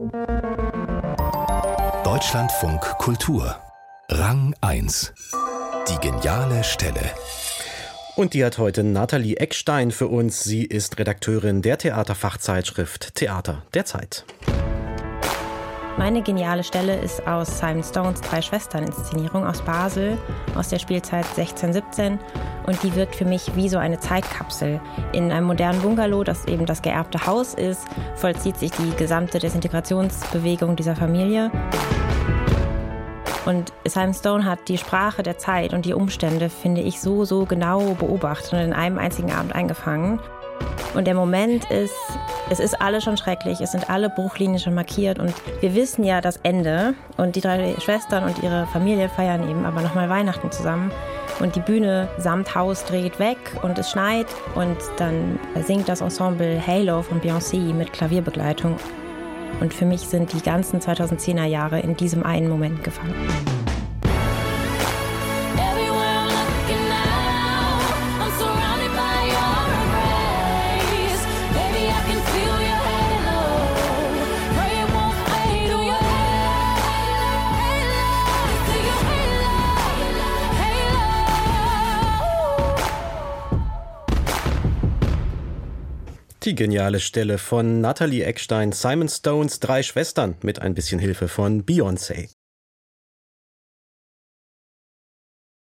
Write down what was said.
Deutschlandfunk Kultur Rang 1. Die geniale Stelle. Und die hat heute Nathalie Eckstein für uns. Sie ist Redakteurin der Theaterfachzeitschrift Theater der Zeit. Meine geniale Stelle ist aus Simon Stones Drei Schwestern-Inszenierung aus Basel, aus der Spielzeit 16/17. Und die wirkt für mich wie so eine Zeitkapsel. In einem modernen Bungalow, das eben das geerbte Haus ist, vollzieht sich die gesamte Desintegrationsbewegung dieser Familie. Und Simon Stone hat die Sprache der Zeit und die Umstände, finde ich, so genau beobachtet und in einem einzigen Abend eingefangen. Und der Moment ist, es ist alles schon schrecklich, es sind alle Bruchlinien schon markiert und wir wissen ja das Ende. Und die drei Schwestern und ihre Familie feiern eben aber nochmal Weihnachten zusammen. Und die Bühne samt Haus dreht weg und es schneit und dann singt das Ensemble Halo von Beyoncé mit Klavierbegleitung. Und für mich sind die ganzen 2010er Jahre in diesem einen Moment gefangen. Die geniale Stelle von Nathalie Eckstein, Simon Stones Drei Schwestern mit ein bisschen Hilfe von Beyoncé.